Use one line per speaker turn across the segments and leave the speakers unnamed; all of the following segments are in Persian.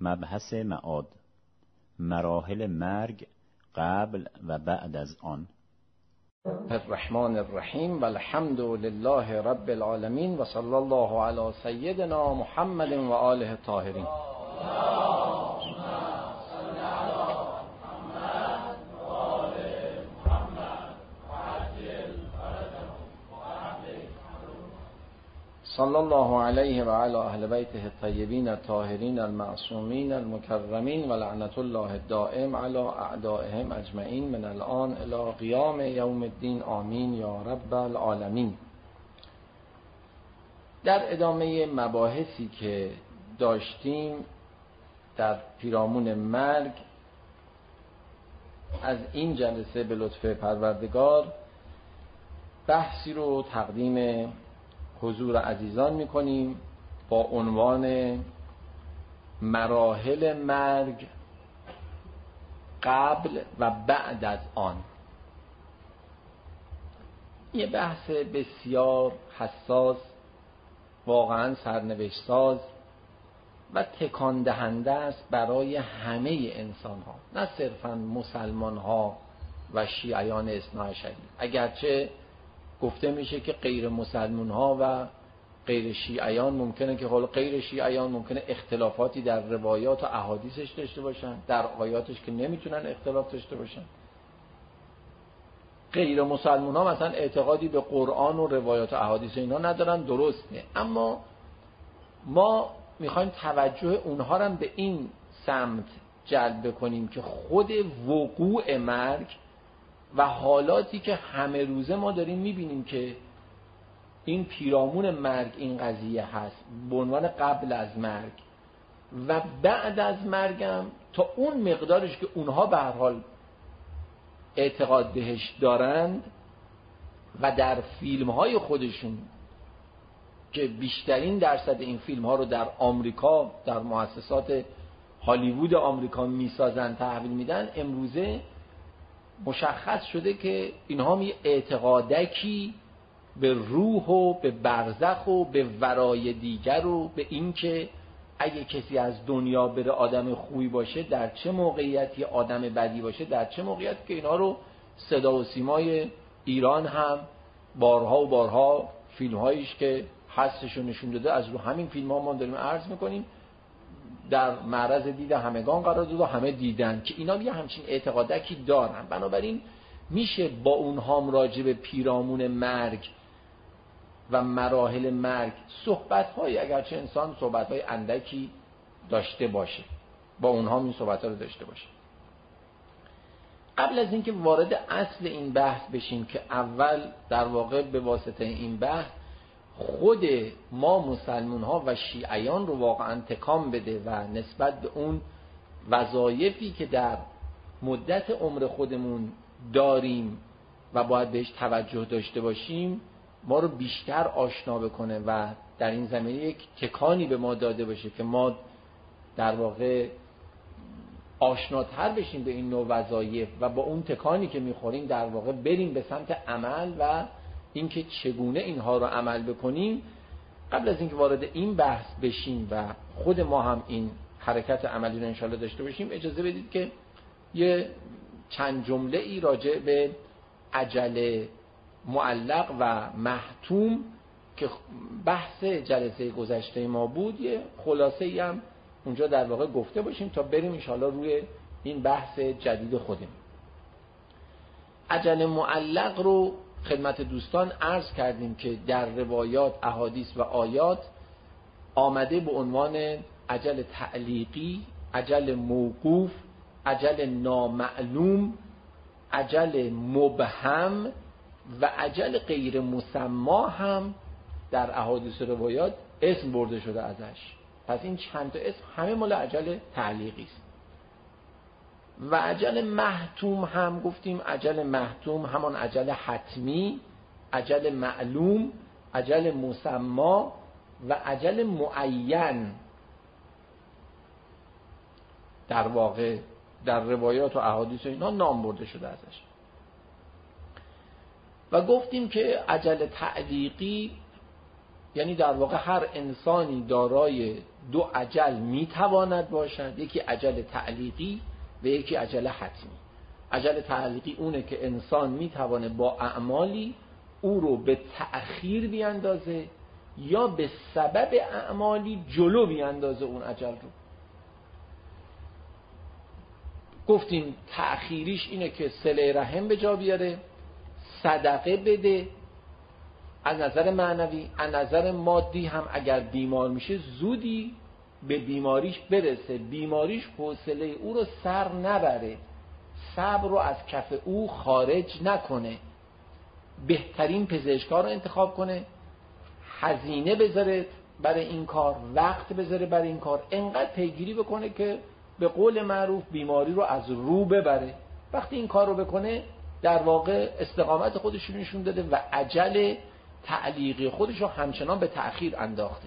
مبحث معاد، مراحل مرگ قبل و بعد از آن.
الرحمن الرحیم و الحمد لله رب العالمین و صلی الله علی سیدنا محمد و آله الطاهرین. صلی الله علیه و علی اهل بیته الطیبین الطاهرین المعصومین المکرمین و لعنت الله الدائم علی اعدائهم اجمعین من الان الی قیام یوم الدین آمین یا رب العالمین. در ادامه مباحثی که داشتیم در پیرامون مرگ، از این جلسه به لطف پروردگار بحثی رو تقدیم حضور عزیزان میکنیم با عنوان مراحل مرگ قبل و بعد از آن. یه بحث بسیار حساس، واقعا سرنوشت ساز و تکان دهنده است برای همه انسان ها، نه صرفا مسلمان ها و شیعیان اثنا عشری. اگرچه گفته میشه که غیر مسلمان ها و غیر شیعیان ممکنه که غیر شیعیان ممکنه اختلافاتی در روایات و احادیثش داشته باشن، در آیاتش که نمیتونن اختلاف داشته باشن. غیر مسلمان ها مثلا اعتقادی به قرآن و روایات و احادیث اینا ندارن، درسته، اما ما میخوایم توجه اونها رو به این سمت جلب کنیم که خود وقوع مرگ و حالاتی که همه روزه ما داریم میبینیم که این پیرامون مرگ این قضیه هست به عنوان قبل از مرگ و بعد از مرگم، تا اون مقدارش که اونها به هر حال اعتقاد بهش دارند و در فیلم های خودشون که بیشترین درصد این فیلم ها رو در آمریکا در مؤسسات هالیوود آمریکا میسازن، تحویل میدن، امروزه مشخص شده که اینها می اعتقادکی به روح و به برزخ و به ورای دیگر و به این که اگه کسی از دنیا بره آدم خوبی باشه در چه موقعیتی، آدم بدی باشه در چه موقعیتی، که اینا رو صدا و سیمای ایران هم بارها و بارها فیلم هایش که هستشو نشون داده، از رو همین فیلم ها ما داریم عرض میکنیم، در معرض دید همگان قرار داد و همه دیدن که اینا یه همچین اعتقادکی دارن. بنابراین میشه با اونها راجع به پیرامون مرگ و مراحل مرگ صحبت‌های، اگرچه انسان صحبت‌های اندکی داشته باشه، با اونها این صحبت‌ها رو داشته باشه. قبل از اینکه وارد اصل این بحث بشیم که اول در واقع به واسطه این بحث خود ما مسلمان ها و شیعیان رو واقعا تکان بده و نسبت به اون وظایفی که در مدت عمر خودمون داریم و باید بهش توجه داشته باشیم ما رو بیشتر آشنا بکنه و در این زمینه یک تکانی به ما داده باشه که ما در واقع آشناتر بشیم به این نوع وظایف و با اون تکانی که میخوریم در واقع بریم به سمت عمل و اینکه چگونه اینها رو عمل بکنیم. قبل از اینکه وارد این بحث بشیم و خود ما هم این حرکت عملی رو انشالله داشته باشیم، اجازه بدید که یه چند جمله ای راجع به اجل معلق و محتوم که بحث جلسه گذشته ما بود یه خلاصه ای هم اونجا در واقع گفته باشیم تا بریم انشالله روی این بحث جدید خودمون. اجل معلق رو خدمت دوستان عرض کردیم که در روایات، احادیث و آیات آمده به عنوان اجل تعلیقی، اجل موقوف، اجل نامعلوم، اجل مبهم و اجل غیر مسما هم در احادیث و روایات اسم برده شده ازش. پس این چند تا اسم همه مال اجل تعلیقی است. و اجل محتوم هم گفتیم، اجل محتوم همان اجل حتمی، اجل معلوم، اجل مسما و اجل معین در واقع در روایات و احادیث اینا نام برده شده ازش. و گفتیم که اجل تعلیقی یعنی در واقع هر انسانی دارای دو اجل میتواند باشد، یکی اجل تعلیقی و یکی اجل حتمی. اجل تعلیقی اونه که انسان میتوانه با اعمالی او رو به تأخیر بیاندازه یا به سبب اعمالی جلو بیاندازه اون اجل رو. گفتیم تأخیریش اینه که صله رحم به جا بیاره، صدقه بده، از نظر معنوی، از نظر مادی هم اگر بیمار میشه زودی به بیماریش برسه، بیماریش حوصله او رو سر نبره، صبر رو از کف او خارج نکنه، بهترین پزشکا رو انتخاب کنه، هزینه بذاره برای این کار، وقت بذاره برای این کار، انقدر پیگیری بکنه که به قول معروف بیماری رو از رو ببره. وقتی این کار رو بکنه در واقع استقامت خودش رو نشون داده و اجل تعلیقی خودش رو همچنان به تأخیر انداخته.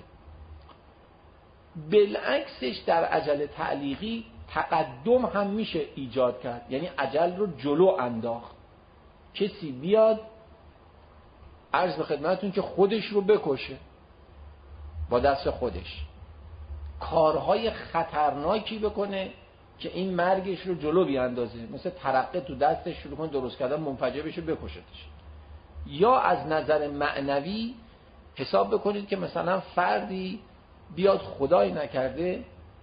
بالعکسش در عجل تعلیقی تقدم هم میشه ایجاد کرد، یعنی عجل رو جلو انداخت. کسی بیاد عرض به خدمتتون که خودش رو بکشه با دست خودش، کارهای خطرناکی بکنه که این مرگش رو جلو بیاندازه، مثل ترقه تو دستش شروع کنه درست کردن منفجر بشه بکشتش. یا از نظر معنوی حساب بکنید که مثلا فردی بیاد خدای نکرده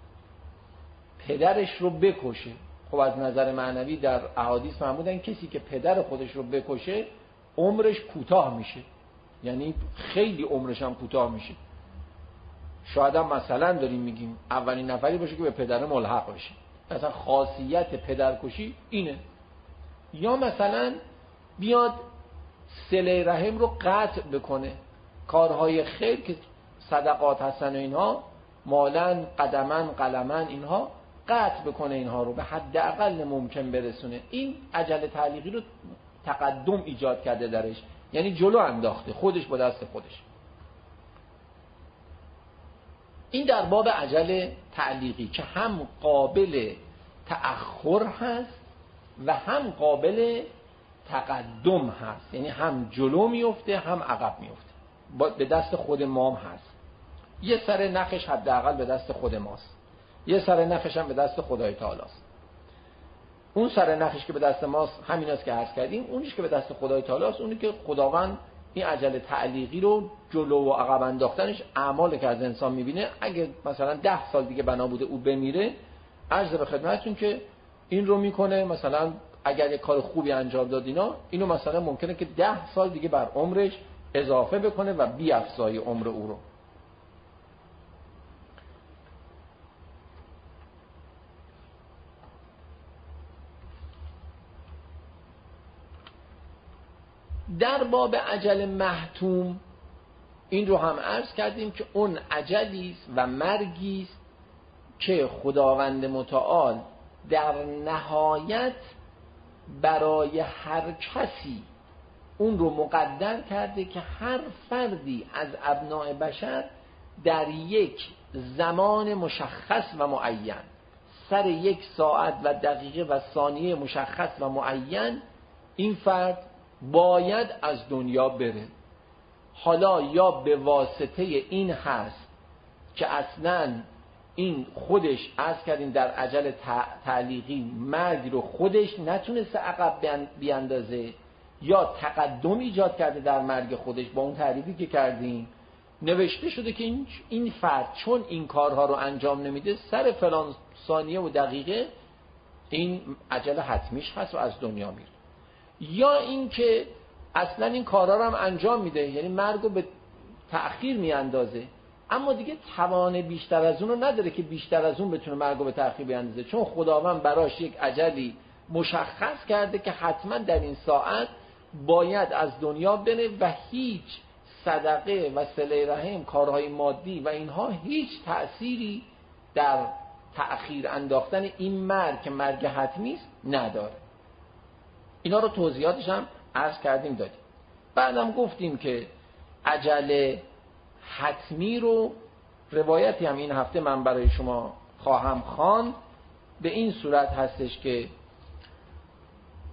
پدرش رو بکشه. خب از نظر معنوی در احادیث فرمودن کسی که پدر خودش رو بکشه عمرش کوتاه میشه، یعنی خیلی عمرش هم کوتاه میشه. شاید هم مثلا داریم میگیم اولین نفری باشه که به پدر ملحق بشه، مثلا خاصیت پدرکشی اینه. یا مثلا بیاد صله رحم رو قطع بکنه، کارهای خیر که صدقات هستن و اینها، مالن قدمن قلمن، اینها قطع بکنه، اینها رو به حداقل ممکن برسونه. این عجل تعلیقی رو تقدم ایجاد کرده درش، یعنی جلو انداخته خودش با دست خودش. این در باب عجل تعلیقی که هم قابل تأخر هست و هم قابل تقدم هست، یعنی هم جلو میفته هم عقب میفته، به دست خود مام هست. یه سر نخش حداقل به دست خود ماست، یه سر نخش هم به دست خدای تعالی است. اون سر نخش که به دست ماست همیناست که عرض کردیم، اونیش که به دست خدای تعالی است اونی که خداوند این عجل تعلیقی رو جلو و عقب انداختنش اعمالی که از انسان میبینه. اگه مثلا 10 سال دیگه بنا بوده او بمیره، عرض به خدمتتون که این رو میکنه، مثلا اگر یک کار خوبی انجام داد اینو مثلا ممکنه که 10 سال دیگه بر عمرش اضافه بکنه و بیافزایی عمر او رو. در باب عجل محتوم این رو هم عرض کردیم که اون عجلی است و مرگی است که خداوند متعال در نهایت برای هر کسی اون رو مقدر کرده که هر فردی از ابناء بشر در یک زمان مشخص و معین، سر یک ساعت و دقیقه و ثانیه مشخص و معین، این فرد باید از دنیا بره. حالا یا به واسطه این هست که اصلاً این خودش عرض کردیم در عجل تعلیقی مرگ رو خودش نتونسته عقب بیاندازه، یا تقدم ایجاد کرده در مرگ خودش. با اون تعریفی که کردیم نوشته شده که این فرد چون این کارها رو انجام نمیده سر فلان ثانیه و دقیقه این عجل حتمیش هست و از دنیا میره. یا این که اصلا این کارها رو هم انجام میده، یعنی مرگ رو به تأخیر میاندازه، اما دیگه توان بیشتر از اون رو نداره که بیشتر از اون بتونه مرگ رو به تأخیر بیاندازه، چون خداوند براش یک اجلی مشخص کرده که حتما در این ساعت باید از دنیا بره و هیچ صدقه و صله رحم، کارهای مادی و اینها هیچ تأثیری در تأخیر انداختن این مرگ که مرگ حتمی است نداره. اینا رو توضیحاتش هم عرض کردیم دادیم. بعدم گفتیم که عجل حتمی رو روایتی هم این هفته من برای شما خواهم خواند، به این صورت هستش که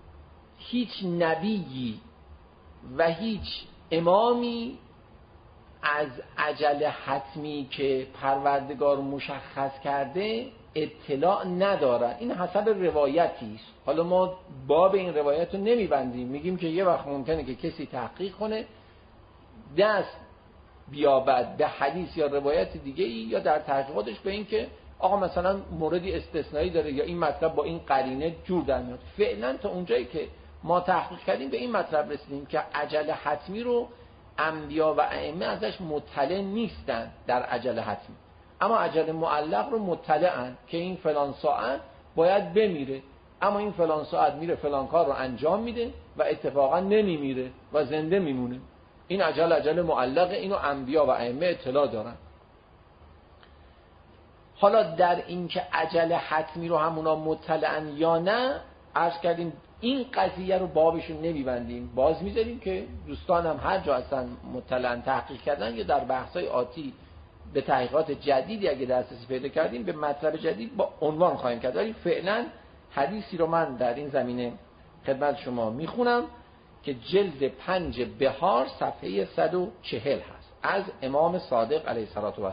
هیچ نبیی و هیچ امامی از اجل حتمی که پروردگار مشخص کرده اطلاع ندارن. این حسب روایتی است. حالا ما باب این روایت رو نمیبندیم، میگیم که یه وقت ممکنه که کسی تحقیق کنه دست بیابد به حدیث یا روایت دیگه ای یا در تحقیقاتش به این که آقا مثلا موردی استثنایی داره یا این مطلب با این قرینه جور در میاد. فعلا تا اونجایی که ما تحقیق کردیم به این مطلب رسیدیم که اجل حتمی رو انبیا و ائمه ازش مطلع نیستن در اجل حتمی، اما اجل معلق رو مطلعن که این فلان ساعت باید بمیره، اما این فلان ساعت میره فلان کار رو انجام میده و اتفاقا نمیمیره و زنده میمونه. این اجل معلق، اینو انبیا و ائمه اطلاع دارن. حالا در این که اجل حتمی رو همونا مطلعن یا نه، عرض کردیم این قضیه رو بابشون نمیبندیم، باز میذاریم که دوستانم هر جا هستن مطلعن تحقیق کردن یا در بحث‌های آتی به تحقیقات جدیدی اگه دسترسی پیدا کردیم به مطلب جدید با عنوان خواهیم کرد. ولی فعلا حدیثی رو من در این زمینه خدمت شما میخونم که جلد 5 بهار صفحه 140 هست، از امام صادق علیه السلام.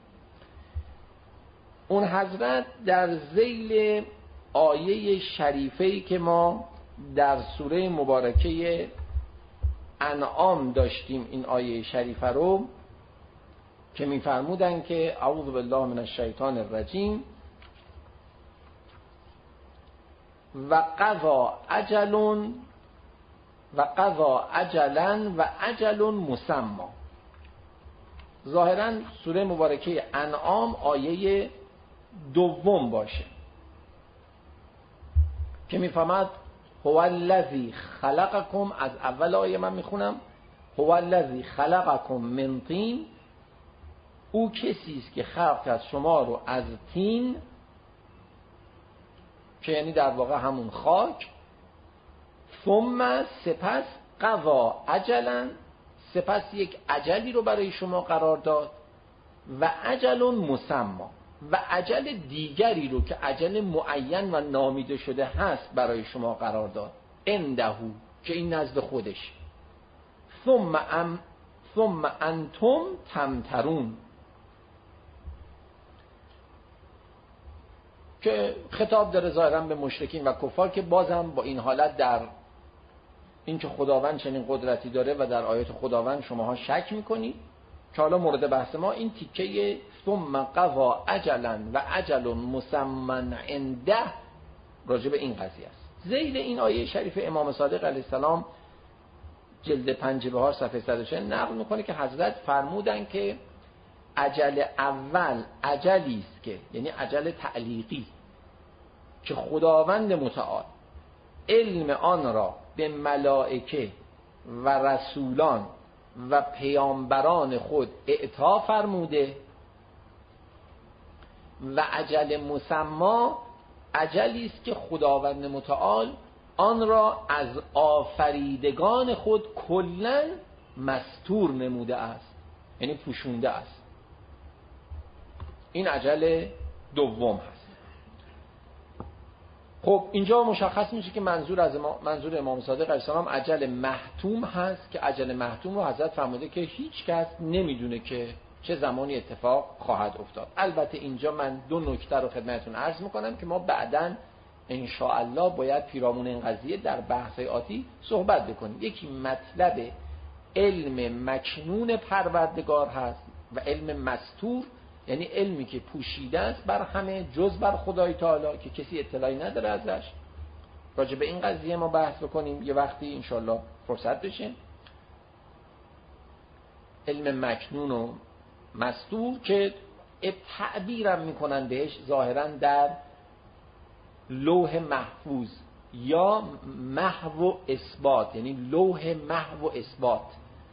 اون حضرت در ذیل آیه شریفه‌ای که ما در سوره مبارکه انعام داشتیم، این آیه شریفه رو که می‌فرمودن که اعوذ بالله من الشیطان الرجیم و قضا اجلا و اجل مسمى. ظاهراً سوره مبارکه انعام آیه دوم باشه که میفهمد هو الذی خلقکم، از اول آیه من میخونم، هو الذی خلقکم من طین، او کسی است که خلق از شما رو از طین، که یعنی در واقع همون خاک، ثم سپس قضا اجلا، سپس یک اجلی رو برای شما قرار داد، و اجل مسمى، و اجل دیگری رو که اجل معین و نامیده شده هست برای شما قرار داد، عنده، که این نزد خودش، ثم انتم تمترون، که خطاب داره ظاهرا به مشرکین و کفار که بازم با این حالت در این که خداوند چنین قدرتی داره و در آیات خداوند شماها شک میکنید، که حالا مورد بحث ما این تیکه ثم قضا اجلا و اجل مسمى عنده راجع به این قضیه است. ذیل این آیه شریف امام صادق علیه السلام جلد 5 بهار صفحه 140 نقل میکنه که حضرت فرمودن که اجل اول اجلی است که یعنی اجل تعلیقی که خداوند متعال علم آن را به ملائکه و رسولان و پیامبران خود اعطا فرموده، و اجل مسمى اجلی است که خداوند متعال آن را از آفریدگان خود کلاً مستور نموده است، یعنی پوشونده است. این اجل دوم هست. خب اینجا مشخص میشه که منظور امام صادق علیه السلام اجل محتوم هست، که اجل محتوم رو حضرت فرموده که هیچ کس نمیدونه که چه زمانی اتفاق خواهد افتاد. البته اینجا من 2 نکته رو خدمتتون عرض میکنم که ما بعداً ان شاء الله باید پیرامون این قضیه در بحث آتی صحبت بکنیم. یکی مطلب علم مکنون پروردگار هست و علم مستور، یعنی علمی که پوشیده است بر همه جز بر خدای تعالی که کسی اطلاعی نداره ازش. راجع به این قضیه ما بحث بکنیم یه وقتی ان شاء الله فرصت بشه. علم مکنون و مستور که تعبیرم میکنن بهش ظاهرا در لوح محفوظ یا محو و اثبات، یعنی لوح محو و اثبات.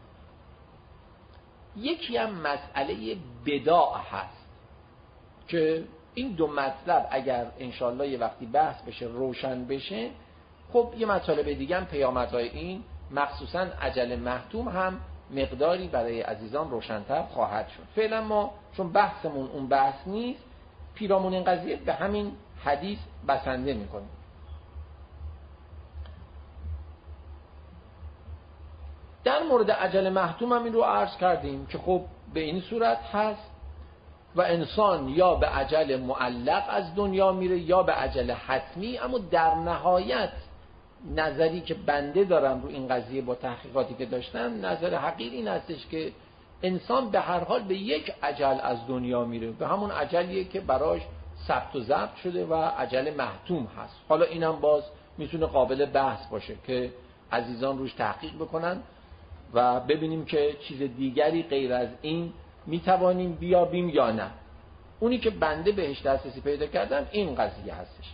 یکی هم مسئله بداع هست که این 2 مطلب اگر انشالله یه وقتی بحث بشه روشن بشه، خب یه مطالب دیگه هم پیامدهای این مخصوصا اجل محتوم هم مقداری برای عزیزان روشن‌تر خواهد شد. فعلا ما چون بحثمون اون بحث نیست، پیرامون این قضیه به همین حدیث بسنده میکنیم. در مورد اجل محتوم هم این رو عرض کردیم که خب به این صورت هست و انسان یا به اجل معلق از دنیا میره یا به اجل حتمی. اما در نهایت نظری که بنده دارم رو این قضیه با تحقیقاتی که داشتم، نظر حقیقی این هستش که انسان به هر حال به یک اجل از دنیا میره، به همون اجلیه که براش ثبت و ضبط شده و اجل محتوم هست. حالا اینم باز میتونه قابل بحث باشه که عزیزان روش تحقیق بکنن و ببینیم که چیز دیگری غیر از این میتوانیم بیابیم یا نه. اونی که بنده بهش دسترسی پیدا کردم این قضیه هستش،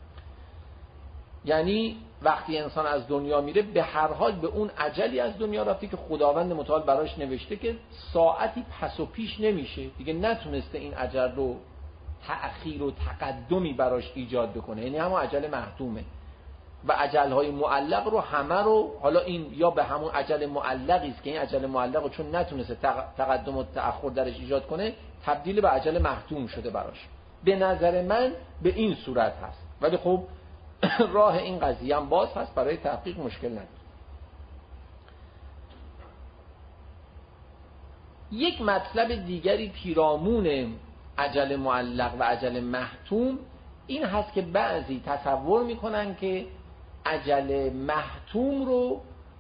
یعنی وقتی انسان از دنیا میره به هر حال به اون اجلی از دنیا رفته که خداوند متعال براش نوشته که ساعتی پس و پیش نمیشه دیگه، نتونسته این اجل رو تأخیر و تقدمی براش ایجاد بکنه، یعنی همون اجل محتومه. و اجل‌های معلق رو همه رو، حالا این یا به همون اجل معلقی است که این اجل معلق رو چون نتونسته تقدم و تأخر درش ایجاد کنه تبدیل به اجل محتوم شده براش. به نظر من به این صورت هست، ولی خب راه این قضیه هم باز هست، برای تحقیق مشکل نداره. یک مطلب دیگری پیرامون اجل معلق و اجل محتوم این هست که بعضی تصور میکنن که اجل محتوم رو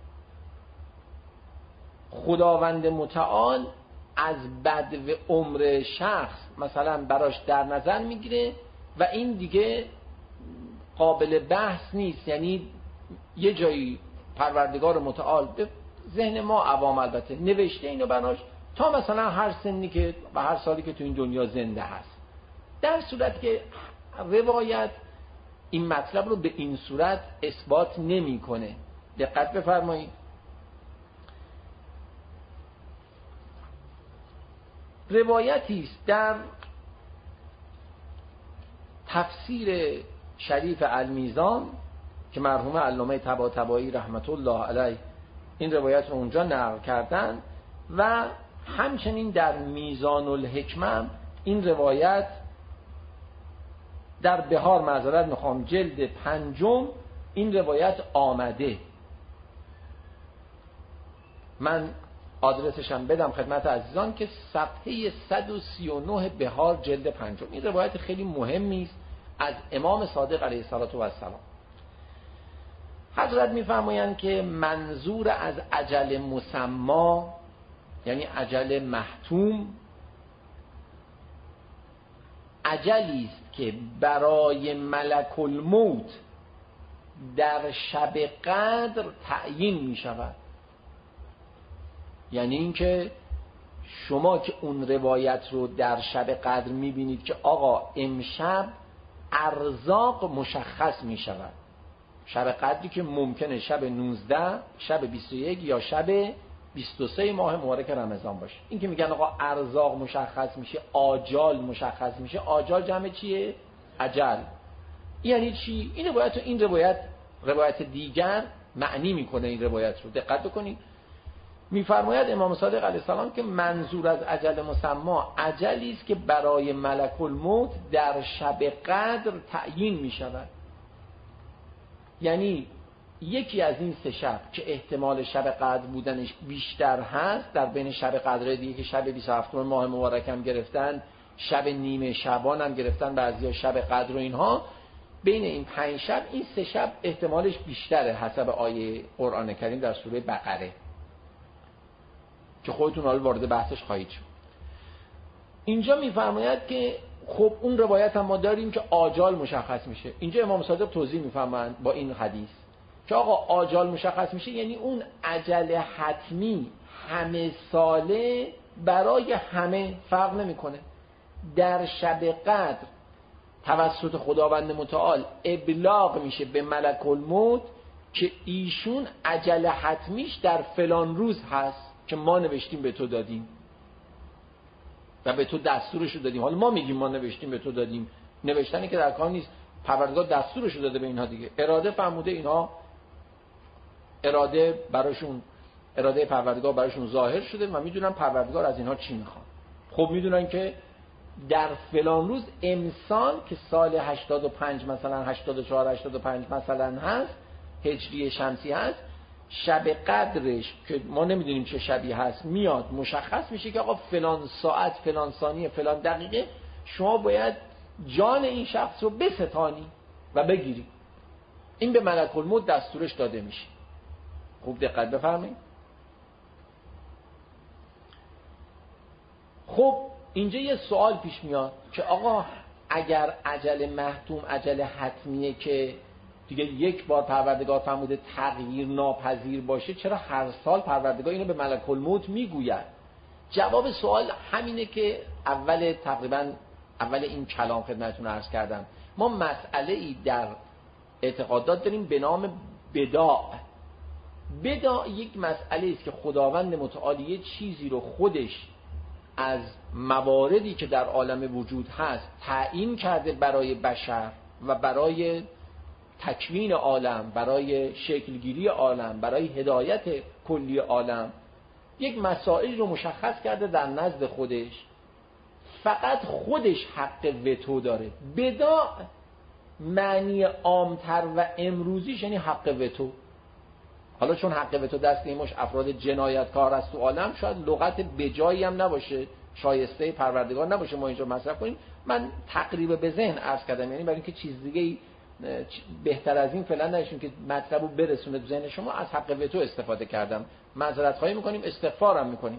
خداوند متعال از بدو عمر شخص مثلا براش در نظر میگیره و این دیگه قابل بحث نیست. یعنی یه جایی پروردگار متعال به ذهن ما عوام البته نوشته اینو براش تا مثلا هر سنی که و هر سالی که تو این دنیا زنده هست، در صورت که روایت این مطلب رو به این صورت اثبات نمی‌کنه. دقت بفرمایید. روایتی است در تفسیر شریف المیزان که مرحوم علامه طباطبایی رحمت الله علیه این روایت رو اونجا نقل کردن و همچنین در میزان الحکمه این روایت در بهار معذرت میخوام جلد 5 این روایت آمده. من آدرسشم بدم خدمت عزیزان که صفحه 139 بهار جلد 5. این روایت خیلی مهمی است از امام صادق علیه السلام. حضرت میفرمایند که منظور از اجل مسمی یعنی اجل محتوم اجلی است که برای ملک الموت در شب قدر تعیین می شود. یعنی اینکه شما که اون روایت رو در شب قدر می بینید که آقا امشب ارزاق مشخص می شود، شب قدری که ممکنه شب 19 شب 21 یا شب 23 ماه مبارک رمضان باشه. این که میگن آقا ارزاق مشخص میشه، آجال مشخص میشه. آجال جمع چیه؟ اجل. یعنی چی؟ این روایت دیگر معنی میکنه این روایت رو. دقت بکنید. میفرماید امام صادق علیه السلام که منظور از اجل مسمی اجلی است که برای ملک الموت در شب قدر تعیین میشود. یعنی یکی از این 3 شب که احتمال شب قدر بودنش بیشتر هست، در بین شب قدر دیگه که شب 27 ماه مبارک هم گرفتن، شب نیمه شعبان هم گرفتن، بعضیا شب قدر و اینها، بین این 5 شب این 3 شب احتمالش بیشتره حسب آیه قرآن کریم در سوره بقره که خودتون حالا وارد بحثش خواهید شد. اینجا میفرماید که خب اون روایت هم ما داریم که آجال مشخص میشه. اینجا امام صادق توضیح میفرمایند با این حدیث که آقا آجال مشخص میشه یعنی اون اجل حتمی همه ساله برای همه فرق نمیکنه. در شب قدر توسط خداوند متعال ابلاغ میشه به ملک الموت که ایشون اجل حتمیش در فلان روز هست که ما نوشتیم به تو دادیم و به تو دستورشو دادیم. حالا ما میگیم ما نوشتیم به تو دادیم، نوشتنی که در کار نیست، پروردگار دستورشو داده به اینها دیگه، اراده فرموده، اینها اراده پروردگار براشون ظاهر شده و میدونن پروردگار از اینها چی میخواد. خب میدونن که در فلان روز امسال که سال 85 مثلا 84 85 مثلا هست هجری شمسی هست، شب قدرش که ما نمیدونیم چه شبی هست میاد مشخص میشه که آقا فلان ساعت فلان ثانیه فلان دقیقه شما باید جان این شخص رو بستانی و بگیری. این به ملک الموت دستورش داده میشه. خوب دقت بفرمایید. خب اینجا یه سوال پیش میاد که آقا اگر اجل محتوم اجل حتمیه که دیگه یک بار پروردگار فرموده تغییر ناپذیر باشه، چرا هر سال پروردگار اینو به ملک الموت میگوید؟ جواب سوال همینه که تقریبا اول این کلام خدمتتون عرض کردم. ما مسئله ای در اعتقادات داریم به نام بداع. بداع یک مسئله است که خداوند متعال یه چیزی رو خودش از مواردی که در عالم وجود هست تعیین کرده برای بشر و برای تکوین عالم، برای شکلگیری عالم، برای هدایت کلی عالم. یک مسائل رو مشخص کرده در نزد خودش، فقط خودش حق وتو داره. بداع معنی عامتر و امروزیش یعنی حق وتو. حالا چون حق وتو دست این مش افراد جنایتکار است تو عالم، شاید لغت بجایی هم نباشه، شایسته پروردگار نباشه ما اینجا مصرف کنیم. من تقریبا به ذهن عرض کردم، یعنی برای اینکه چیز دیگه بهتر از این فعلا نداشتیم که مطلبو برسونه تو ذهن شما، از حق وتو استفاده کردم. معذرت خواهی میکنیم، استغفارم میکنیم.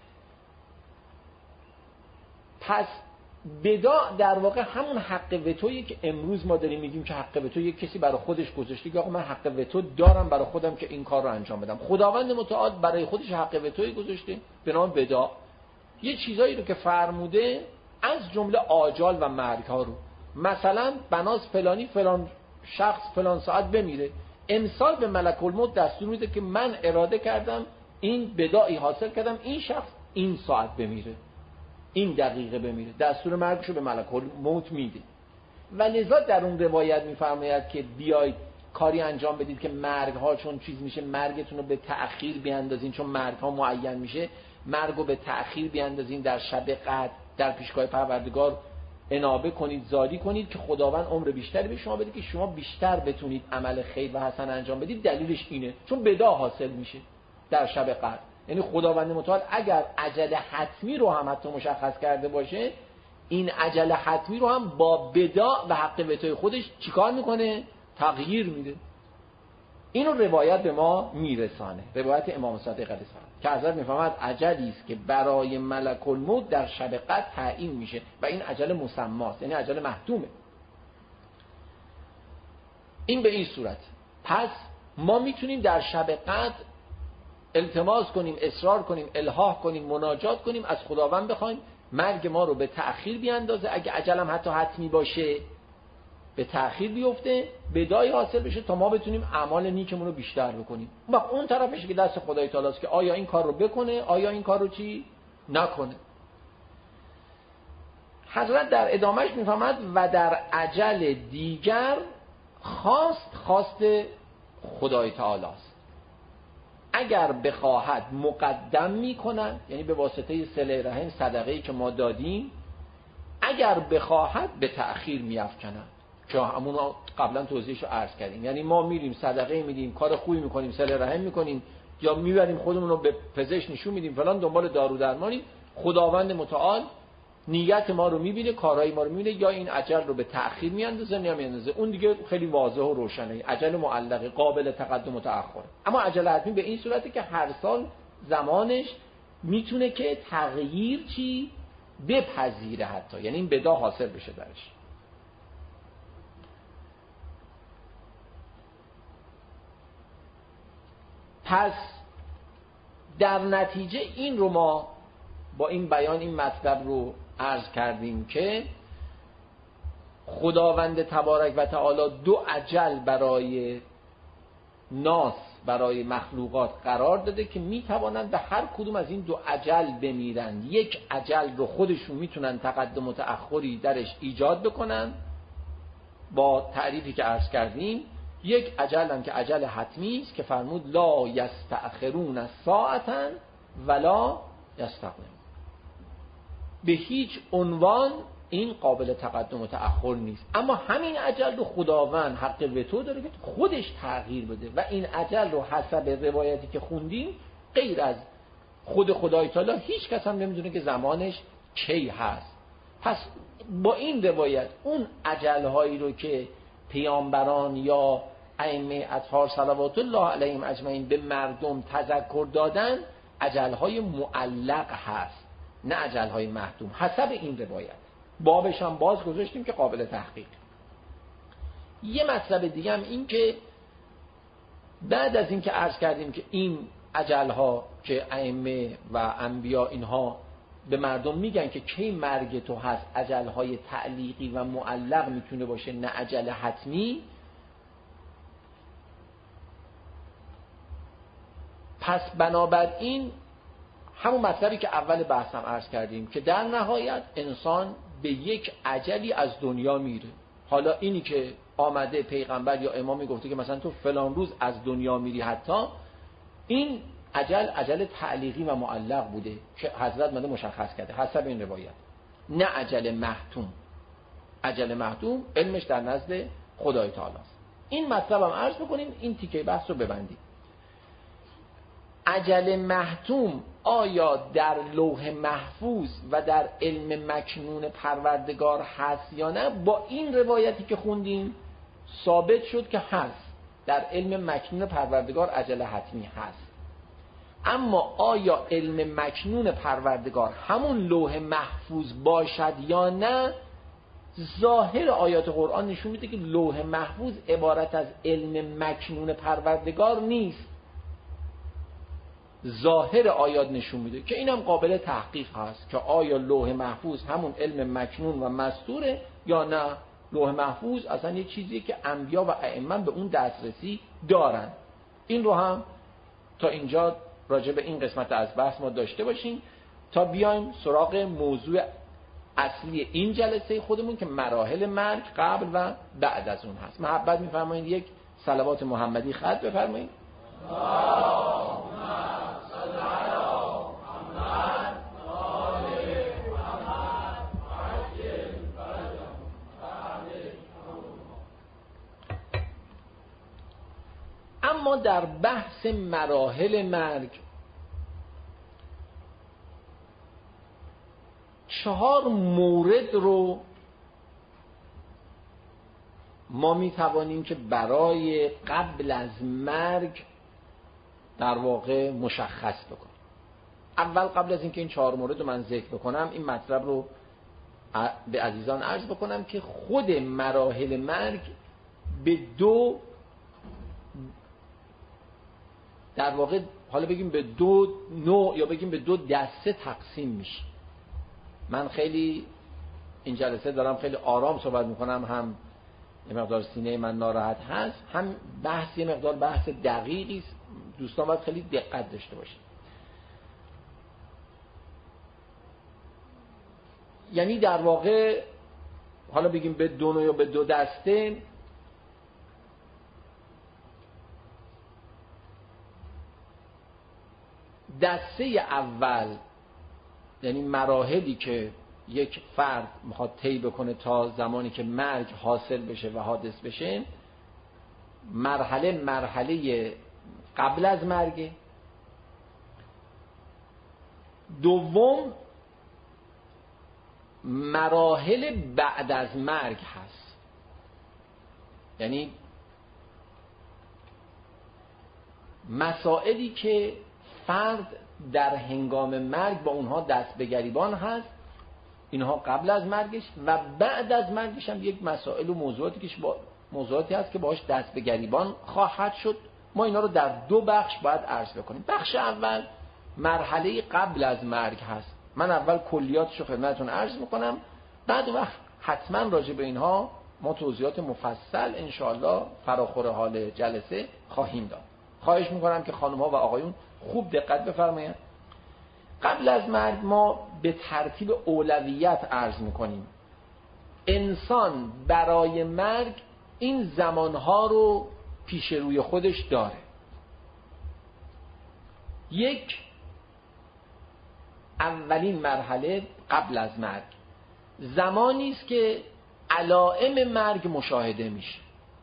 پس بداع در واقع همون حق وتویی که امروز ما داریم میگیم که حق وتو یک کسی برای خودش گذاشته که آقا من حق وتو دارم برای خودم که این کار رو انجام بدم. خداوند متعال برای خودش حق وتویی گذاشته به نام بداع. یه چیزایی رو که فرموده از جمله آجال و مرگ ها رو، مثلا بناس فلانی فلان شخص فلان ساعت بمیره، امسال به ملک الموت دستور میده که من اراده کردم این بداعی حاصل کردم این شخص این ساعت بمیره، این دقیقه بمیره، دستور مرگشو به ملک الموت میده. و لذا در اون روایت میفرماید که بیاید کاری انجام بدید که مرگ ها چون چیز میشه مرگتون رو به تأخیر بیاندازین، چون مرگ ها معین میشه، مرگ رو به تأخیر بیاندازین، در شب قدر در پیشگاه پروردگار انابه کنید، زاری کنید که خداوند عمر بیشتری به شما بده که شما بیشتر بتونید عمل خیر و حسن انجام بدید. دلیلش اینه چون بداع حاصل میشه در شب قدر. یعنی خداوند متعال اگر اجل حتمی رو هم حتی مشخص کرده باشه، این اجل حتمی رو هم با بداع و حق وتوی خودش چیکار میکنه؟ تغییر میده. اینو روایت به ما میرسانه، روایت امام صادق علیه السلام که حضرت میفهمد اجلی است که برای ملک الموت در شب قدر تعیین میشه و این اجل مسماست، یعنی اجل محتومه. این به این صورت. پس ما میتونیم در شب قدر التماس کنیم، اصرار کنیم، الحاح کنیم، مناجات کنیم، از خداوند بخوایم مرگ ما رو به تأخیر بیاندازه، اگه اجلم حتی حتمی باشه به تأخیر بیفته، بدایی حاصل بشه تا ما بتونیم اعمال نیکمون رو بیشتر بکنیم. و اون طرفش که دست خدای تعالی است که آیا این کار رو بکنه، آیا این کار رو چی نکنه. حضرت در ادامهش میفهمد و در اجل دیگر خواست خدای تعالی است. اگر بخواهد مقدم میکنن، یعنی به واسطه صله رحم صدقه‌ای که ما دادیم، اگر بخواهد به تأخیر میافکنن که همون قبلا توضیحش رو عرض کردیم. یعنی ما میریم صدقه میدیم، کار خوبی میکنیم، صله رحم میکنیم، یا میبریم خودمون رو به پزشک نشون میدیم فلان، دنبال دارو درمانی، خداوند متعال نیت ما رو میبینه، کارهای ما رو میبینه، یا این اجل رو به تأخیر میاندازه یا نمیاندازه. اون دیگه خیلی واضح و روشنه، اجل معلقه، قابل تقدم و تأخر. اما اجل حتمی به این صورته که هر سال زمانش میتونه که تغییر چی بپذیره، حتی یعنی این بداع حاصل بشه درش. پس در نتیجه این رو ما با این بیان این مطلب رو عرض کردیم که خداوند تبارک و تعالی دو اجل برای ناس، برای مخلوقات قرار داده که میتوانند به هر کدوم از این دو اجل بمیرند. یک اجل رو خودشون میتونن تقدم و تأخری درش ایجاد بکنن با تعریفی که عرض کردیم. یک اجل هم که اجل حتمی است که فرمود لا یستأخرون ساعتا ولا یستقدمون. به هیچ عنوان این قابل تقدم و تأخر نیست. اما همین اجل رو خداوند حق وتو داره که خودش تغییر بده و این اجل رو حسب روایتی که خوندیم غیر از خود خدای تعالی هیچ کس هم نمیدونه که زمانش کی هست. پس با این روایت اون اجل‌هایی رو که پیامبران یا ائمه اطهار صلوات الله علیهم اجمعین به مردم تذکر دادن اجل‌های معلق هست، نه اجل‌های محتوم، حسب این روایت. بابش هم باز گذاشتیم که قابل تحقیق. یه مطلب دیگه هم این که بعد از این که عرض کردیم که این اجل‌ها که ائمه و انبیا اینها به مردم میگن که کی مرگ تو هست، اجل‌های تعلیقی و معلق میتونه باشه، نه اجل حتمی. پس بنابراین همون مطلبی که اول بحثم عرض کردیم که در نهایت انسان به یک اجلی از دنیا میره. حالا اینی که آمده پیغمبر یا امامی گفته که مثلا تو فلان روز از دنیا میری، حتی این اجل تعلیقی و معلق بوده که حضرت مده مشخص کرده حسب این روایت، نه اجل محتوم. اجل محتوم علمش در نزد خدای تعالی است. این مطلب هم عرض بکنیم، این تیکه بحث رو ببندیم. اجل محتوم آیا در لوح محفوظ و در علم مکنون پروردگار هست یا نه؟ با این روایتی که خوندیم ثابت شد که هست، در علم مکنون پروردگار اجل حتمی هست. اما آیا علم مکنون پروردگار همون لوح محفوظ باشد یا نه؟ ظاهر آیات قرآن نشون میده که لوح محفوظ عبارت از علم مکنون پروردگار نیست. ظاهر آیات نشون میده که اینم قابل تحقیق هست که آیا لوح محفوظ همون علم مکنون و مستوره یا نه. لوح محفوظ اصلا یه چیزیه که انبیا و ائمه به اون دسترسی دارن. این رو هم تا اینجا راجع به این قسمت از بحث ما داشته باشیم تا بیایم سراغ موضوع اصلی این جلسه خودمون که مراحل مرگ قبل و بعد از اون هست. محبت می‌فرمایید یک صلوات محمدی ختم بفرمایید. اما در بحث مراحل مرگ 4 مورد رو ما می توانیم که برای قبل از مرگ در واقع مشخص بکنیم. اول قبل از اینکه این 4 مورد رو من ذکر بکنم، این مطلب رو به عزیزان عرض بکنم که خود مراحل مرگ به 2 در واقع، حالا بگیم به 2 نوع یا بگیم به 2 دسته تقسیم میشه. من خیلی این جلسه دارم خیلی آرام صحبت میکنم، هم یه مقدار سینه من ناراحت هست، هم بحث یه مقدار بحث دقیقی است. دوستان باید خیلی دقت داشته باشید. یعنی در واقع حالا بگیم به 2 نوع یا به 2 دسته. دسته اول یعنی مراحلی که یک فرد میخواد طی بکنه تا زمانی که مرگ حاصل بشه و حادث بشه، مرحله قبل از مرگ. دوم مراحل بعد از مرگ هست، یعنی مسائلی که فرد در هنگام مرگ با اونها دست به گریبان هست، اینها قبل از مرگش، و بعد از مرگش هم یک مسائل و موضوعاتی هست که باهاش دست به گریبان خواهد شد. ما اینا رو در 2 بخش باید عرض بکنیم. بخش اول مرحله قبل از مرگ هست. من اول کلیاتش رو خدمتتون عرض میکنم، بعد وقت حتما راجع به اینها ما توضیحات مفصل انشاءالله فراخور حال جلسه خواهیم داد. خواهش میکنم که خانم‌ها و آقایون خوب دقت بفرمایید. قبل از مرگ ما به ترتیب اولویت عرض میکنیم. انسان برای مرگ این زمانها رو پیش روی خودش داره. یک، اولین مرحله قبل از مرگ، زمانی است که علائم مرگ مشاهده میشه.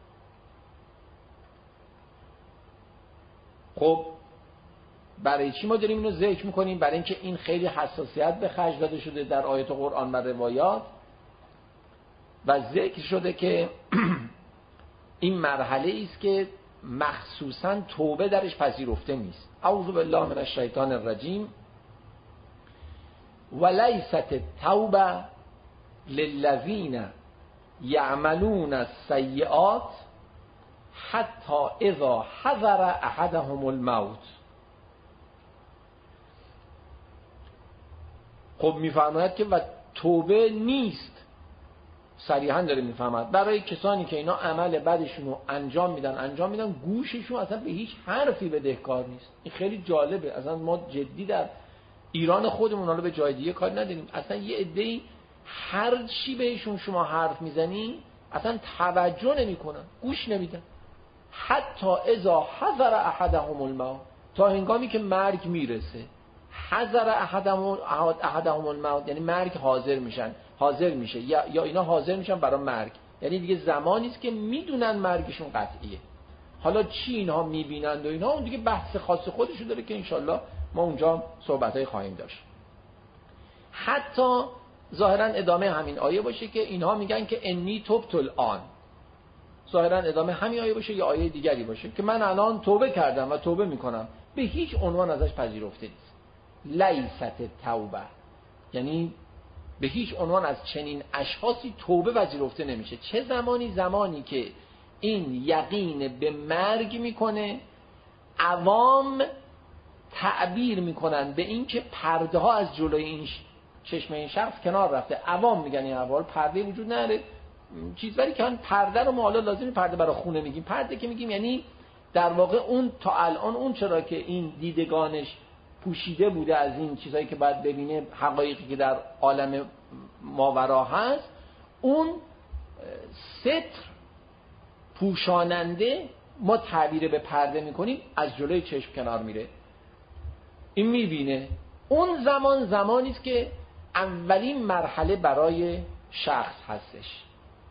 خب برای چی ما داریم اینو ذکر میکنیم؟ برای اینکه این خیلی حساسیت به خرج داده شده در آیات قرآن و روایات و ذکر شده که این مرحله است که مخصوصاً توبه درش پذیرفته نیست. اعوذ بالله من الشیطان الرجیم. ولیست التوبه للذین یعملون السیئات حتی اذا حضر احدهم الموت. خب میفرماید که و توبه نیست، صریحا داره میفهمد، برای کسانی که اینا عمل بدشون رو انجام میدن گوششون اصلا به هیچ حرفی بدهکار نیست. این خیلی جالبه. اصلا ما جدی در ایران خودمون حالا به جای دیگه کار نداریم، اصلا یه عده‌ای هر چی بهشون شما حرف میزنی اصلا توجه نمیکنن، گوش نمیدن. حتی اذا حضر احدهم الموت، تا هنگامی که مرگ میرسه. حضر احدهم الموت یعنی مرگ حاضر میشه یا اینا حاضر میشن برای مرگ، یعنی دیگه زمانی است که میدونن مرگشون قطعیه. حالا چی اینها میبینند و اینا اون دیگه بحث خاص خودشو داره که انشالله ما اونجا صحبتای خواهیم داشت. حتی ظاهرا ادامه همین آیه باشه که اینها میگن که انی تبت الان، ظاهرا ادامه همین آیه باشه یا آیه دیگری باشه که من الان توبه کردم و توبه میکنم، به هیچ عنوان ازش پذیرفته نیست. لیست توبه یعنی به هیچ عنوان از چنین اشخاصی توبه پذیرفته نمیشه. چه زمانی که این یقین به مرگ میکنه. عوام تعبیر میکنن به این که پرده ها از جلوی این چشم این شخص کنار رفته. عوام میگن این احوال پرده وجود نداره، چیزی که پرده رو ما حالا لازمی پرده برای خونه میگیم. پرده که میگیم یعنی در واقع اون تا الان اون چرا که این دیدگانش پوشیده بوده از این چیزایی که باید ببینه، حقایقی که در عالم ماورا هست، اون ستر پوشاننده ما تعبیر به پرده میکنیم از جلوی چشم کنار میره، این میبینه. اون زمانی است که اولین مرحله برای شخص هستش،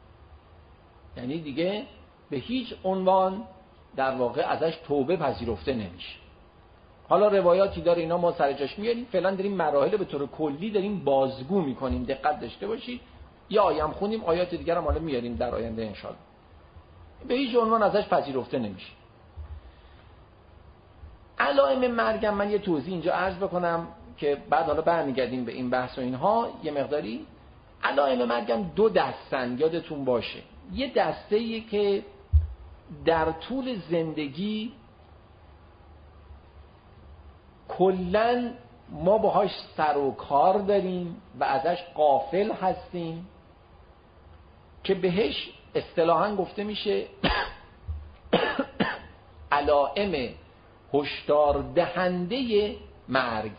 یعنی دیگه به هیچ عنوان در واقع ازش توبه پذیرفته نمیشه. حالا روایاتی داره اینا ما سر جاش میاریم، فعلا داریم مراحل به طور کلی داریم بازگو میکنیم، دقت داشته باشید. یا آیه هم خوندیم، آیات دیگر هم حالا میاریم در آینده انشالله. به هیچ عنوان ازش پذیرفته نمیشه. علائم مرگم من یه توضیح اینجا عرض بکنم که بعد حالا برمیگردیم به این بحث و اینها یه مقداری. علائم مرگم دو دستن، یادتون باشه. یه دسته‌ایه که در طول زندگی کلن ما باهاش سر و کار داریم و ازش غافل هستیم که بهش اصطلاحاً گفته میشه علائم هشدار دهنده مرگ،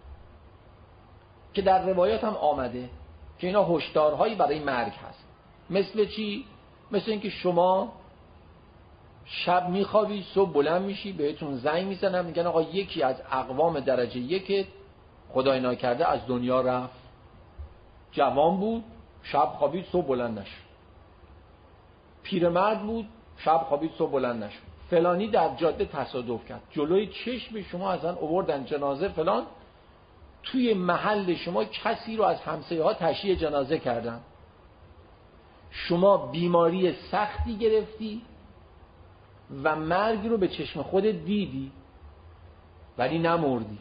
که در روایات هم آمده که اینا هشدارهایی برای مرگ هست. مثل چی؟ مثل اینکه شما شب میخوابی، صبح بلند میشی، بهتون زنگ میزنن میگن آقا یکی از اقوام درجه یک خدای ناکرده از دنیا رفت، جوان بود، شب خوابید، صبح بلند نشد. پیرمرد بود، شب خوابید، صبح بلند نشد. فلانی در جاده تصادف کرد، جلوی چشم شما ازن آوردن جنازه فلان، توی محل شما کسی رو از همسایه ها تشییع جنازه کردن، شما بیماری سختی گرفتی و مرگ رو به چشم خودت دیدی ولی نمردی.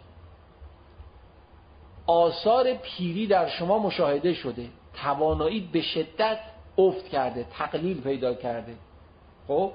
آثار پیری در شما مشاهده شده، توانایی به شدت افت کرده، تقلیل پیدا کرده. خب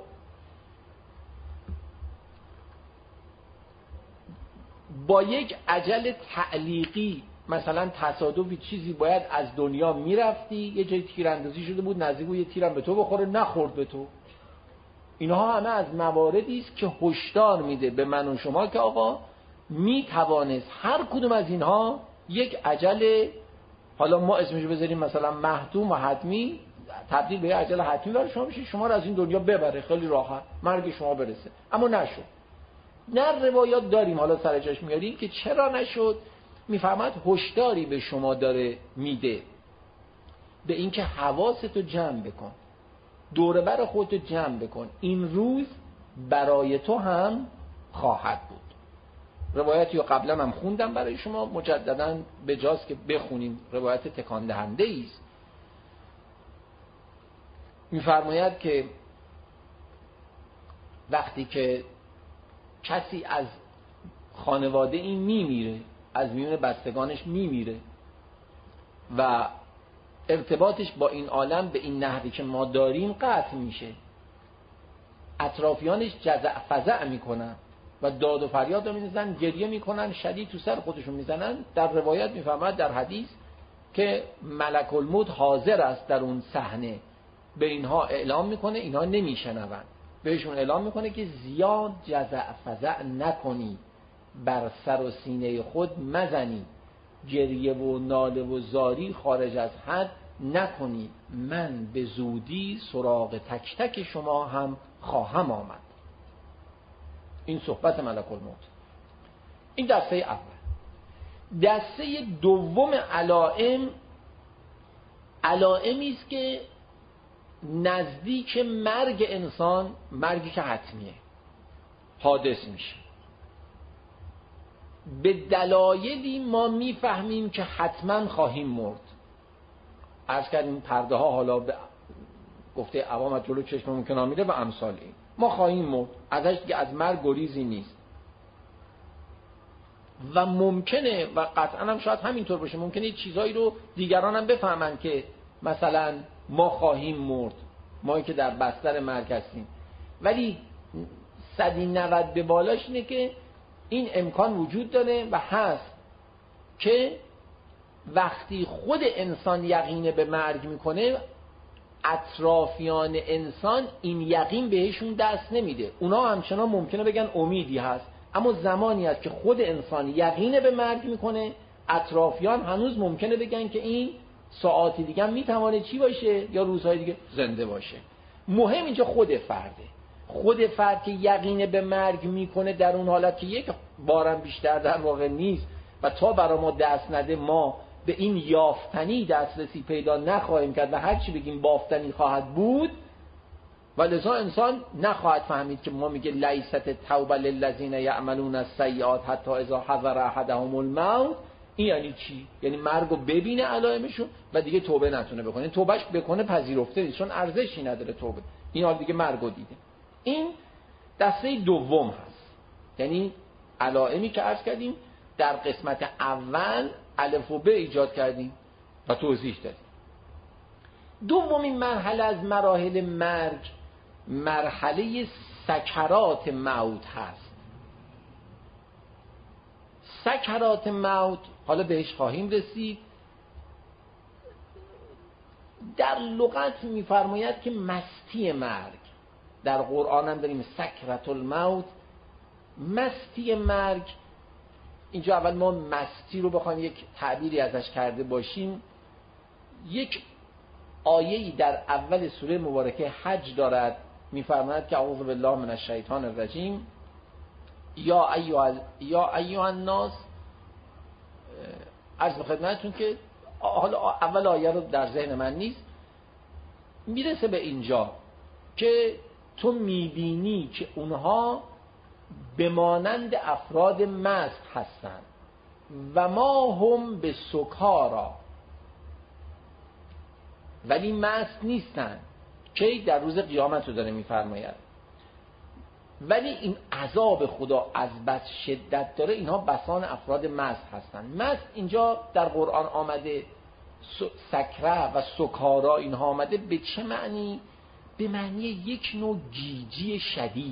با یک اجل تعلیقی، مثلا تصادفی چیزی باید از دنیا میرفتی، یه جای تیراندازی شده بود، نزدیک بود یه تیرم به تو بخوره، نخورد به تو. اینها همه از مواردی است که هشدار میده به من و شما که آقا میتوانست هر کدوم از اینها یک اجل، حالا ما اسمش بذاریم مثلا محتوم و حتمی، تبدیل به یک اجل حتمی برای شما بشه، شما رو از این دنیا ببره خیلی راحت، مرگ شما برسه. اما نشد. در روایات داریم، حالا سر جاش میاریم که چرا نشد. میفهمد هشداری به شما داره میده به اینکه حواستو جمع بکن، دور بر خودتو جمع بکن، این روز برای تو هم خواهد بود. روایتی رو قبلا هم خوندم برای شما، مجددا به جاست که بخونیم، روایت تکان دهنده است. می‌فرماید که وقتی که کسی از خانواده این میمیره، از میون بستگانش میمیره و ارتباطش با این عالم به این نحوی که ما داریم قطع میشه، اطرافیانش جزع فزع میکنن و داد و فریاد رو میزنن، گریه میکنن، شدید تو سر خودشون میزنن. در روایت میفرماید در حدیث که ملک الموت حاضر است در اون صحنه، به اینها اعلام میکنه، اینها نمیشنون، بهشون اعلام میکنه که زیاد جزع فزع نکنی، بر سر و سینه خود مزنی، گریه و ناله و زاری خارج از حد نکنی، من به زودی سراغ تک تک شما هم خواهم آمد. این صحبت ملک الموت. این دسته اول. دسته دوم علائمی است که نزدیک مرگ انسان، مرگی که حتمیه، حادث میشه. به دلایلی ما میفهمیم که حتما خواهیم مرد. عرض کردیم پرده ها حالا به گفته عوام از جلو چشممون کنار میره و امثال این. ما خواهیم مرد، ازش دیگه از مرگ گریزی نیست. و ممکنه و قطعا هم شاید همینطور باشه، ممکنه چیزایی رو دیگران هم بفهمن که مثلا ما خواهیم مرد، ما که در بستر مرگ هستیم، ولی 190 به بالاش اینه که این امکان وجود داره و هست که وقتی خود انسان یقین به مرگ میکنه، اطرافیان انسان این یقین بهشون دست نمیده. اونا همچنان ممکنه بگن امیدی هست، اما زمانی هست که خود انسان یقین به مرگ میکنه، اطرافیان هنوز ممکنه بگن که این ساعاتی دیگه هم میتوانه چی باشه یا روزهای دیگه زنده باشه. مهم اینجا خود فرده. خود فرد که یقین به مرگ میکنه در اون حالت که یک بارم بیشتر در واقع نیست و تا برای ما دست نده ما به این یافتنی دسترسی پیدا نخواهیم کرد و هر چی بگیم بافتنی خواهد بود، و لذا انسان نخواهد فهمید که ما میگه لیست توبه للذین یعملون السیئات حتی اذا حضر احدهم الموت. این یعنی چی؟ یعنی مرگو ببینه علائمشو و دیگه توبه نتونه بکنه. توبهش بکنه پذیرفته نیست، چون ارزشی نداره توبه. این حال دیگه مرگو دیده. این دسته دوم هست. یعنی علائمی که عرض کردیم در قسمت اول الف و ب ایجاد کردیم و توضیح دادیم. دومین مرحله از مراحل مرگ مرحله سکرات موت هست. سکرات موت حالا بهش خواهیم رسید. در لغت می‌فرماید که مستی مرگ. در قرآن هم داریم سکرت الموت، مستی مرگ. اینجا اول ما مستی رو بخوایم یک تعبیری ازش کرده باشیم، یک آیه‌ای در اول سوره مبارکه حج دارد، می‌فرماید که اعوذ بالله من الشیطان الرجیم یا ایها الناس. عرض به خدمتتون که حالا اول آیه رو در ذهن من نیست، میرسه به اینجا که تو میبینی که اونها به مانند افراد مست هستند و ما هم به سکارا، ولی مست نیستن که در روز قیامت رو داره میفرماید. ولی این عذاب خدا از بس شدت داره، اینها بسان افراد مست هستن. مست اینجا در قرآن آمده، سکره و سکارا اینها آمده به چه معنی؟ به معنی یک نوع گیجی شدید.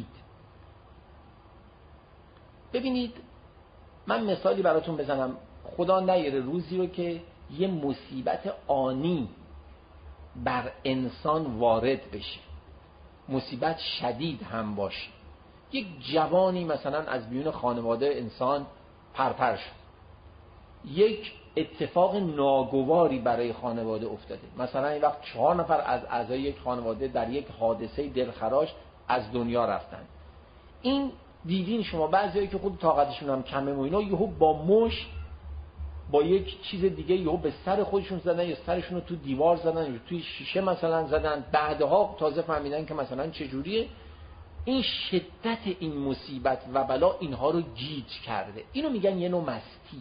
ببینید من مثالی براتون بزنم، خدا نیاره روزی رو که یه مصیبت آنی بر انسان وارد بشه، مصیبت شدید هم باشه. یک جوانی مثلا از بیرون خانواده انسان پرپر شد، یک اتفاق ناگواری برای خانواده افتاده، مثلا این وقت 4 نفر از اعضای یک خانواده در یک حادثه دلخراش از دنیا رفتن. این دیدین شما بعضیایی که خود طاقتشون هم کمه و اینا یهو با مش با یک چیز دیگه یهو به سر خودشون زدن یا سرشون رو تو دیوار زدن یا توی شیشه مثلا زدن، بعدها تازه فهمیدن که مثلا چجوریه. این شدت این مصیبت و بلا اینها رو گیج کرده. اینو میگن یه نوع مستی.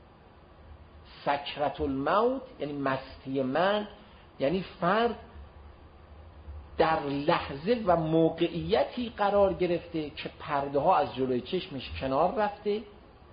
سکرت الموت یعنی مستی مرگ، یعنی فرد در لحظه و موقعیتی قرار گرفته که پرده ها از جلوی چشمش کنار رفته،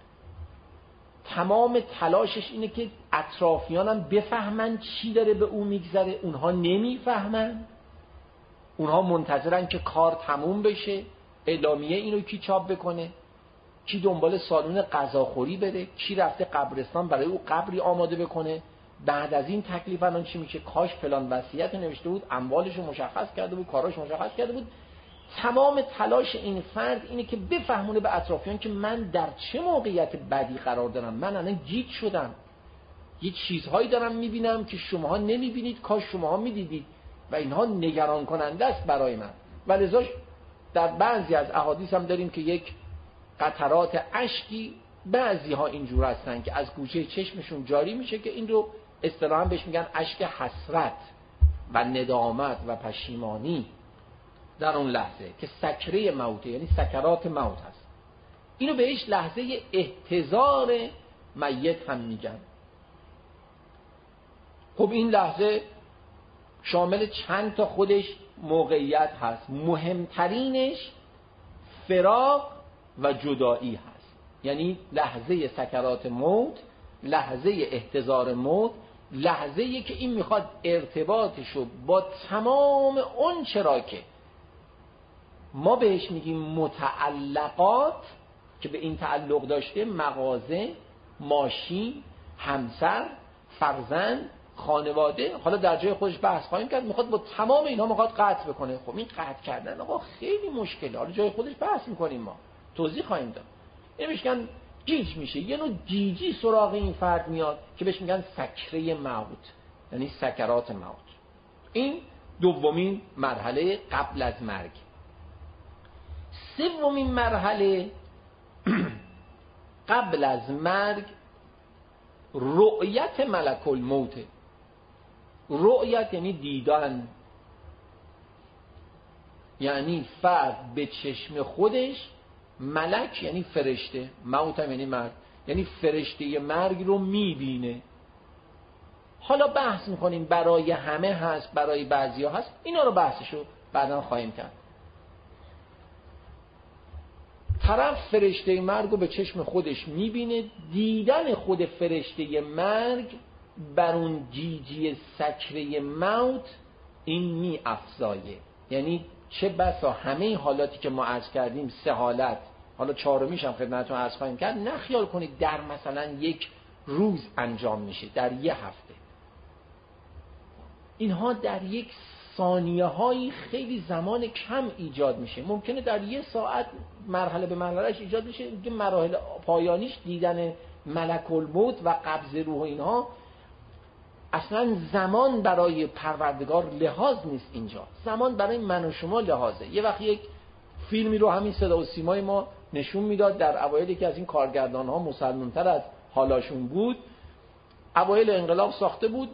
تمام تلاشش اینه که اطرافیانم بفهمن چی داره به اون میگذره، اونها نمیفهمن، اونها منتظرن که کار تموم بشه، اعلامیه اینو کی چاپ بکنه، کی دنبال سالن غذاخوری بره، کی رفته قبرستان برای او قبری آماده بکنه، بعد از این تکلیف الان چی میشه، کاش فلان وصیت نوشته بود، اموالشو مشخص کرده بود، کاراش مشخص کرده بود. تمام تلاش این فرد اینه که بفهمونه به اطرافیان که من در چه موقعیت بدی قرار دارم، من الان گیج شدم، یه چیزهایی دارم میبینم که شماها نمیبینید، کاش شماها میدیدید و اینها نگران کننده است برای من. و لذا در بعضی از احادیث هم داریم که یک قطرات اشکی بعضی ها اینجور هستن که از گوشه چشمشون جاری میشه که این رو اصطلاحاً بهش میگن اشک حسرت و ندامت و پشیمانی در اون لحظه که سکره موته، یعنی سکرات موت هست. اینو بهش لحظه احتضار میت هم میگن. خب این لحظه شامل چند تا خودش موقعیت هست، مهمترینش فراق و جدایی هست. یعنی لحظه سکرات موت، لحظه احتضار موت، لحظه‌ای که این میخواد ارتباطشو با تمام اون چرا که ما بهش میگیم متعلقات که به این تعلق داشته، مغازه، ماشین، همسر، فرزند، خانواده، حالا در جای خودش بحث خواهیم کرد، میخواد با تمام اینها میخواد قطع بکنه. خب این قطع کردن آقا خیلی مشکله، حالا جای خودش بحث میکنیم، ما توضیح خواهیم داد. این میگن گیج میشه، یه نوع گیجی سراغ این فرد میاد که بهش میگن سکره موت، یعنی سکرات موت. این دومین مرحله قبل از مرگ. سومین مرحله قبل از مرگ رؤیت ملک الموت. رؤیت یعنی دیدن، یعنی فرد به چشم خودش ملک یعنی فرشته، موت هم یعنی مرگ، یعنی فرشته مرگ رو میبینه. حالا بحث میکنیم برای همه هست، برای بعضی ها هست، اینا رو بحثشو بعدا خواهیم کرد. طرف فرشته مرگ رو به چشم خودش میبینه، دیدن خود فرشته مرگ بر اون گیجی سکره موت این می افزایه. یعنی چه بسا همه حالاتی که ما عرض کردیم، سه حالت، حالا چهارمیش هم خدمتتون عرض خواهیم کرد، نخیال کنید در مثلا یک روز انجام میشه، در یه هفته. اینها در یک ثانیه هایی خیلی زمان کم ایجاد میشه. ممکنه در یه ساعت مرحله به مرحلهش ایجاد میشه، که مراحل پایانیش دیدن ملک الموت و قبض روح اینها، اصلا زمان برای پروردگار لحاظ نیست. اینجا زمان برای من و شما لحاظه. یه وقت یک فیلمی رو همین صدا و سیمای ما نشون میداد، در اوایلی که از این کارگردان ها مسلمان‌تر از حالاشون بود، اوایل انقلاب ساخته بود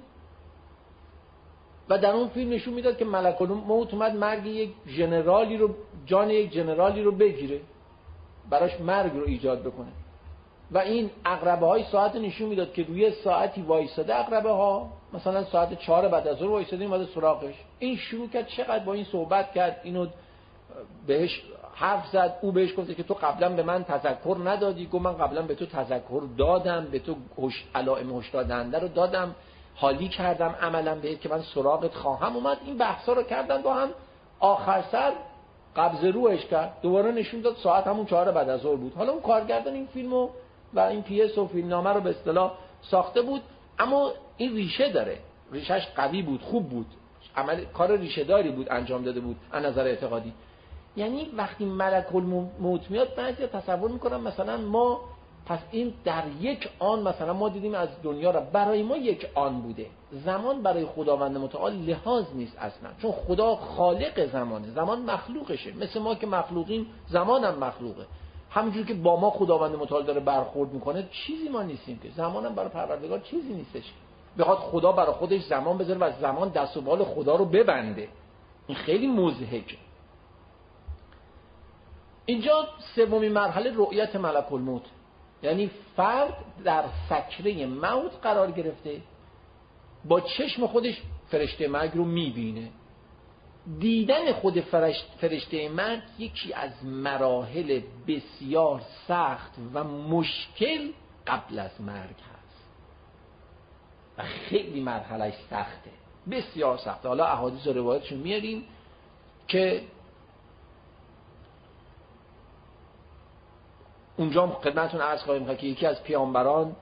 و در اون فیلم نشون میداد که ملک الموت اومد مرگ یک ژنرالی رو، جان یک ژنرالی رو بگیره، براش مرگ رو ایجاد بکنه. و این عقربه های ساعت نشون میداد که روی ساعتی وایساده، عقربه ها مثلا ساعت 4 بعد از ظهر وایساده، اومده سراغش. این شروع کرد چقدر با این صحبت کرد، اینو بهش حرف زد، او بهش گفت که تو قبلا به من تذکر ندادی. گفت من قبلا به تو تذکر دادم، به تو علائم هشدار دهنده رو دادم، حالی کردم عملا بهت که من سراغت خواهم اومد. این بحثا رو کردن با هم، آخر سر قبض روحش کرد، دوباره نشون داد ساعت همون 4 بعد از ظهر بود. حالا اون کارگردان این فیلمو و این پیس و فیلمنامه رو به اصطلاح ساخته بود، اما این ریشه داره، ریشهش قوی بود، خوب بود، عمل کار ریشه داری بود انجام داده بود از نظر اعتقادی. یعنی وقتی ملک الموت میاد، بعضی تصور میکنن مثلا ما پس این در یک آن مثلا ما دیدیم از دنیا را، برای ما یک آن بوده. زمان برای خداوند متعال لحاظ نیست اصلا، چون خدا خالق زمانه، زمان مخلوقشه، مثل ما که مخلوقیم زمان هم مخلوقه. همونجوری که با ما خداوند متعال داره برخورد میکنه چیزی ما نیستیم که. زمانم برای پروردگار چیزی نیستش بخواد خدا برای خودش زمان بذاره و زمان دست و بال خدا رو ببنده. این خیلی مضحکه. اینجا سومین مرحله رؤیت ملک الموت، یعنی فرد در سکره موت قرار گرفته، با چشم خودش فرشته مرگ رو میبینه. دیدن خود فرشته مرگ یکی از مراحل بسیار سخت و مشکل قبل از مرگ هست و خیلی مرحلهش سخته، بسیار سخته. حالا احادیث و روایتشون میاریم که اونجا خدمتتون عرض خواهیم که یکی از پیامبران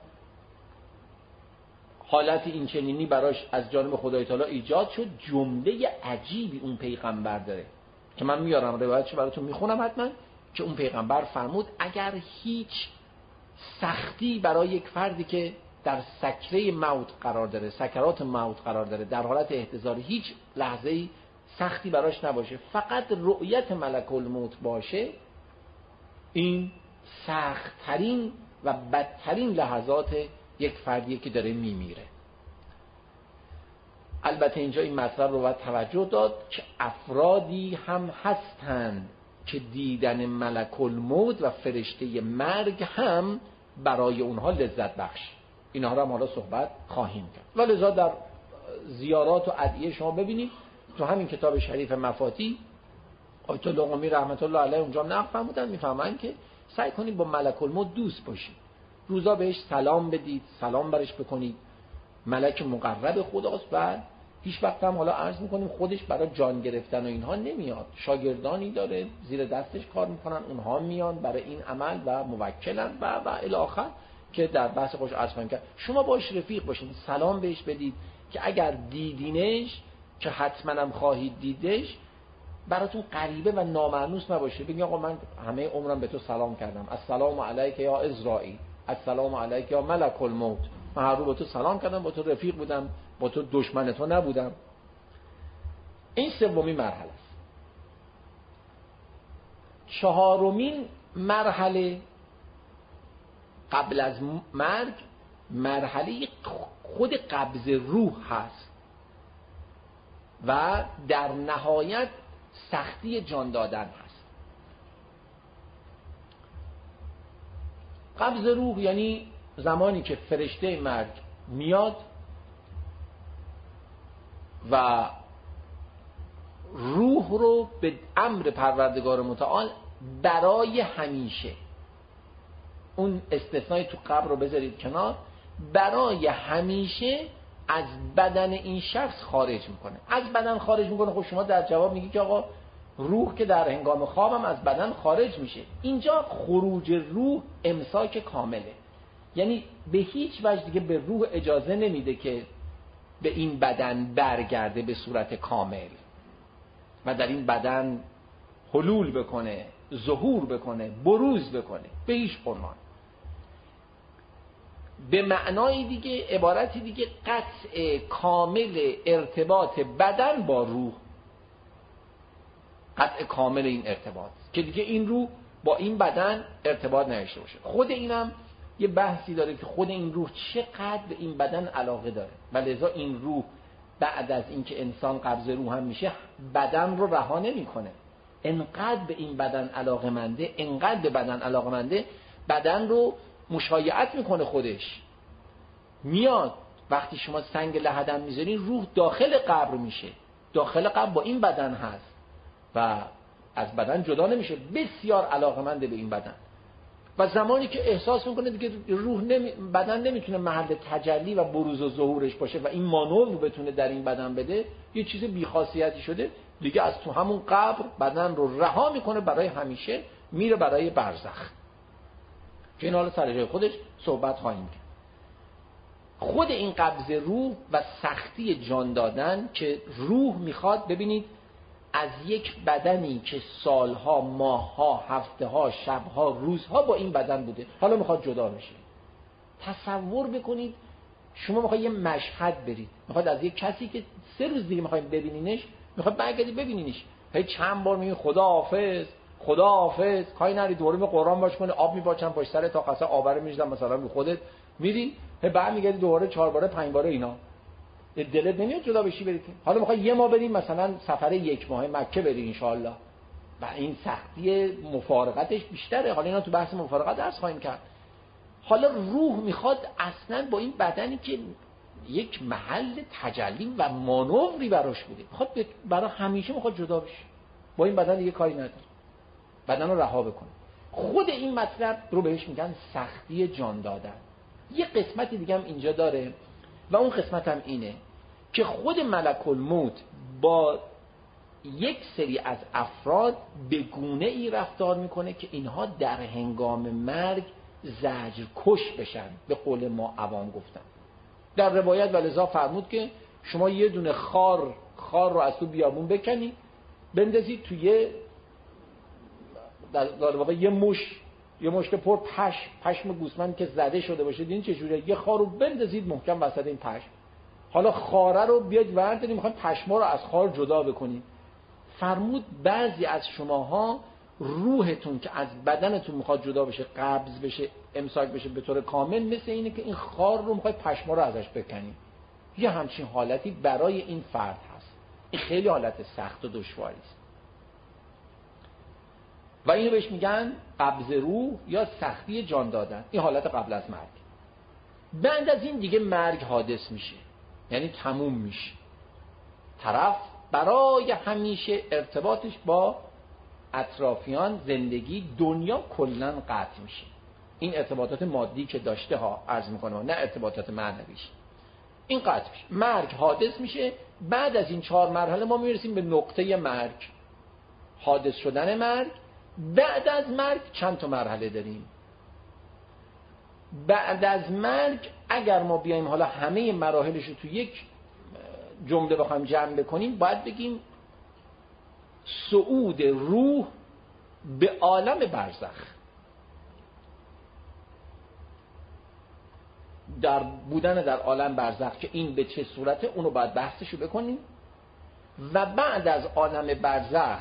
حالت این چنینی براش از جانب خدای تعالی ایجاد شد. جمله عجیبی اون پیغمبر داره که من میارم روایتشو براتون میخونم حتما، که اون پیغمبر فرمود اگر هیچ سختی برای یک فردی که در سکره موت قرار داره، سکرات موت قرار داره، در حالت احتضار، هیچ لحظه‌ای سختی براش نباشه، فقط رؤیت ملک الموت باشه، این سخت‌ترین و بدترین لحظات یک فردیه که داره میمیره. البته اینجا این مطلب رو باید توجه داد که افرادی هم هستند که دیدن ملک الموت و فرشته مرگ هم برای اونها لذت بخش. اینها رو هم حالا صحبت خواهیم کرد. ولذا در زیارات و ادعیه شما ببینید تو همین کتاب شریف مفاتیح آیت الله قمی رحمت الله علیه اونجا نقل فرمودن، میفهمن که سعی کنید با ملک الموت دوست باشید، روزا بهش سلام بدید، سلام برش بکنید. ملک مقرب خداست و هیچ وقت هم حالا عرض میکنیم خودش برای جان گرفتن و اینها نمیاد، شاگردانی داره زیر دستش کار میکنن، اونها میان برای این عمل و موکلن و الی آخر که در بحث خوش عرض خواهیم کرد. شما باش رفیق باشید، سلام بهش بدید که اگر دیدینش که حتما هم خواهید دیدش براتون غریبه و نامأنوس نباشه. بگید آقا من همه عمرم به تو سلام کردم، السلام علیک یا عزرائیل، السلام علیک یا ملک الموت، من هر رو با تو سلام کردم، با تو رفیق بودم، با تو دشمن تو نبودم. این سومین مرحله است. چهارمین مرحله قبل از مرگ مرحله خود قبض روح هست و در نهایت سختی جان دادن هست. قبض روح یعنی زمانی که فرشته مرگ میاد و روح رو به امر پروردگار متعال برای همیشه، اون استثنای تو قبر رو بذارید کنار، برای همیشه از بدن این شخص خارج میکنه. از بدن خارج میکنه. خب شما در جواب میگی که آقا روح که در هنگام خوابم از بدن خارج میشه. اینجا خروج روح امساک کامله، یعنی به هیچ وجه دیگه به روح اجازه نمیده که به این بدن برگرده به صورت کامل و در این بدن حلول بکنه، ظهور بکنه، بروز بکنه، به هیچ عنوان. به معنای دیگه، عبارتی دیگه، قطع کامل ارتباط بدن با روح، قطع کامل این ارتباط که دیگه این روح با این بدن ارتباط نداشته باشه. خود اینم یه بحثی داره که خود این روح چقدر به این بدن علاقه داره و لذا این روح بعد از اینکه انسان قبض روح هم میشه بدن رو رها نمیکنه. انقدر به این بدن علاقه‌منده، انقدر به بدن علاقه‌منده، بدن رو مشایعت میکنه خودش. میاد وقتی شما سنگ لحدم میذارین روح داخل قبر میشه، داخل قبر با این بدن هست و از بدن جدا نمیشه، بسیار علاقه‌منده به این بدن و زمانی که احساس میکنه دیگه روح بدن نمیتونه محل تجلی و بروز و ظهورش باشه و این مانور رو بتونه در این بدن بده، یه چیز بی‌خاصیتی شده دیگه، از تو همون قبر بدن رو رها میکنه برای همیشه، میره برای برزخ که این حالا سر جای خودش صحبت خواهیم کرد. خود این قبض روح و سختی جان دادن که روح میخواد، ببینید از یک بدنی که سالها، ماهها، هفتهها، شبها، روزها با این بدن بوده، حالا میخواد جدا بشه. تصور بکنید شما میخواد یه مشهد برید، میخواد از یک کسی که 3 روز دیگه میخواید ببینینش، میخواد برگردی ببینینش، هی چند بار میگین خدا حافظ، خدا حافظ، کاری نری دوره به قرآن باش کنه، آب میباچن پشت سر تا قصه آبره میریزن مثلا رو خودت میری، بعد میگردی دوباره 4 باره 5 باره اینا. دلت نمیاد جدا بشی بری؟ حالا میخوای یه ماه بریم مثلا سفر 1 ماه مکه بری ان شاء الله، و این سختی مفارقتش بیشتره. حالا اینا تو بحث مفارقت درس خواهیم کرد. حالا روح میخواد اصلا با این بدنی که یک محل تجلی و مانوری براش بوده، میخواد برای همیشه میخواد جدا بشه، با این بدن دیگه کاری نداره، بدن رو رها بکنه. خود این مطلب رو بهش میگن سختی جان دادن. یه قسمت دیگه هم اینجا داره و اون قسمت هم اینه که خود ملک الموت با یک سری از افراد به گونه ای رفتار میکنه که اینها در هنگام مرگ زجر کش بشن، به قول ما عوام گفتن. در روایت ولذا فرمود که شما یه دونه خار رو از تو بیابون بکنید، بندازید توی در واقع یه مشت پر پشم گوسفند که زده شده باشه، دیدین چه جوریه، یه خار رو بندازید محکم وسط این پشم. حالا خاره رو بیاید وردارید، میخواین پشما رو از خار جدا بکنید. فرمود بعضی از شماها روحتون که از بدنتون میخواد جدا بشه، قبض بشه، امساک بشه به طور کامل، مثل اینه که این خار رو میخواید پشما رو ازش بکنید. یه همچین حالتی برای این فرد هست. این خیلی حالت سخت و دشواری است و اینو بهش میگن قبض روح یا سختی جان دادن. این حالت قبل از مرگ. بعد از این دیگه مرگ حادث میشه، یعنی تموم میشه. طرف برای همیشه ارتباطش با اطرافیان، زندگی، دنیا کلاً قطع میشه. این ارتباطات مادی که داشته ها عرض میکنه، نه ارتباطات معنویش، این قطع میشه. مرگ حادث میشه. بعد از این 4 مرحله ما میرسیم به نقطه مرگ، حادث شدن مرگ. بعد از مرگ چند تا مرحله داریم. بعد از مرگ اگر ما بیایم حالا همه مراحلش رو تو یک جمله بخوایم جمع بکنیم، باید بگیم صعود روح به عالم برزخ. در بودن در عالم برزخ که این به چه صورته، اونو باید بحثشو بکنیم. و بعد از عالم برزخ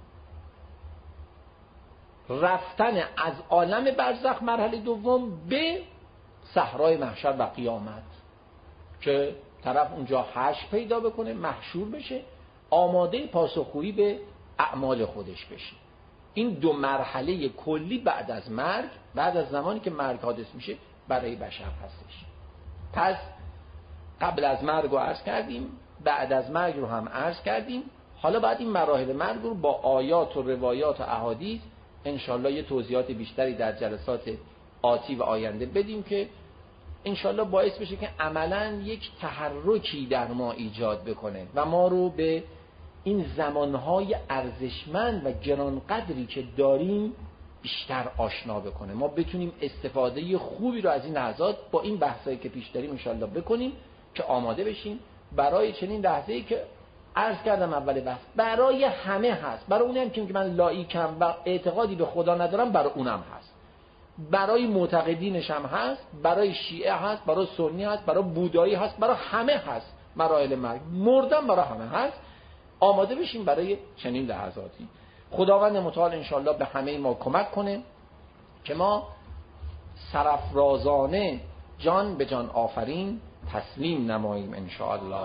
رفتن از عالم برزخ مرحله دوم به صحرای محشر و قیامت، که طرف اونجا حشر پیدا بکنه، محشور بشه، آماده پاسخگویی به اعمال خودش بشه. این 2 مرحله کلی بعد از مرگ، بعد از زمانی که مرگ حادث میشه برای بشر هستش. پس قبل از مرگ رو عرض کردیم، بعد از مرگ رو هم عرض کردیم. حالا بعد این مراحل مرگ رو با آیات و روایات و احادیث انشالله یه توضیحات بیشتری در جلسات آتی و آینده بدیم که انشالله باعث بشه که عملاً یک تحرکی در ما ایجاد بکنه و ما رو به این زمانهای ارزشمند و گرانقدری که داریم بیشتر آشنا بکنه. ما بتونیم استفاده خوبی رو از این لحظات با این بحثایی که پیش داریم انشالله بکنیم که آماده بشیم برای چنین لحظه‌ای که عرض کردم اول بحث برای همه هست. برای اونی هم که من لایکم و اعتقادی به خدا ندارم، برای اونم هست، برای معتقدینش هم هست، برای شیعه هست، برای سنی هست، برای بودایی هست، برای همه هست. مراحل مرگ، مردن برای همه هست. آماده بشیم برای چنین لحظاتی. خداوند متعال انشالله به همه ما کمک کنه که ما سرافرازانه جان به جان آفرین تسلیم نماییم انشاءالله.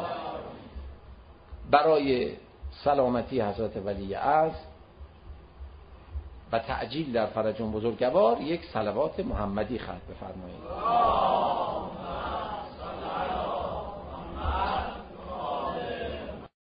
برای سلامتی حضرت ولی عصر و تعجیل در فرج بزرگوار یک صلوات محمدی ختم بفرمایید.